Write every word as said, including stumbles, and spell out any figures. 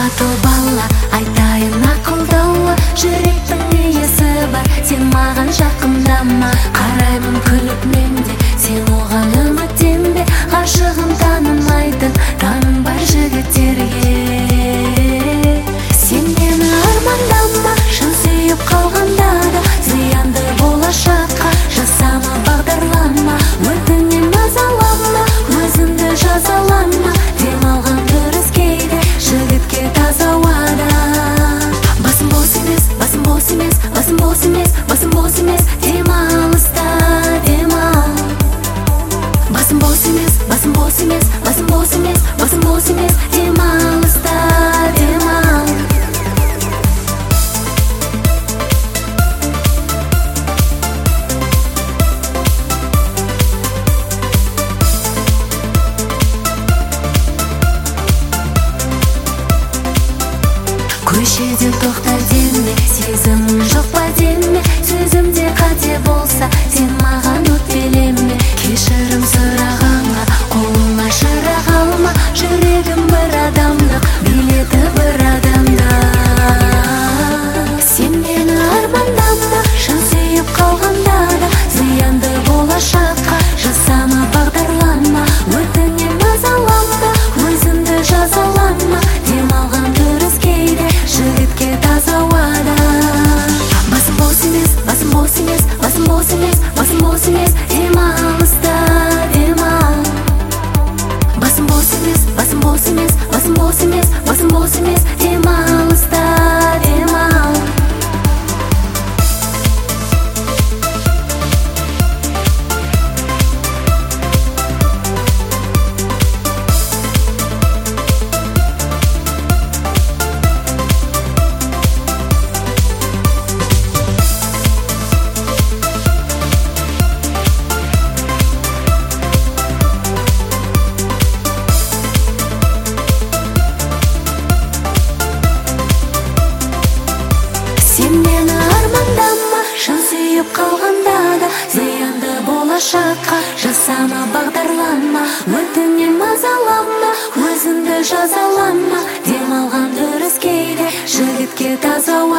батыл бала, айтайын ақылдауы, жүректің иесі бар, сен маған жақындама. Қараймын күліп менде, сен оған үміттенбе. Ғашығын танымайтын таным бар жігіттерге. Сен мені армандама, шын сүйіп қалғанда да зиянды болашаққа жасама бағдарлама. Өтінем мазалама, өзіңді жазалама. Демалған дұрыс кейде жігітке таза ауада. Басым бос емес, басым бос емес, басым бос емес, басым бос емес, демалыста демал. Басым бос емес, басым бос емес, басым бос емес, басым бос емес, демалыста демал. Көшеде тоқта деме, сезімің жоқ па деме. Сөзімде қате болса, сен маған өкпелеме. Кешірім сұрағанға қолыңа шырақ алма. Жүрегім бір адамдық, билеті бір адамда. Сен мені армандама, шын сүйіп қалғанда да зиянды болашаққа жасама бағдарлама. Өтінем мазалама, өзіңді жазалама. Демалған дұрыс кейде жігітке таза ауада. Басым бос емес, басым бос емес, басым бос емес, басым бос емес, демалыста демал. Басым бос емес, басым бос емес, басым бос емес, басым бос емес, демалыста демал. Сен мені армандама, шын сүйіп қалғанда да зиянды болашаққа жасама бағдарлама. Өтінем мазалама, өзіңді жазалама. Демалған дұрыс кейде жігітке таза ауада.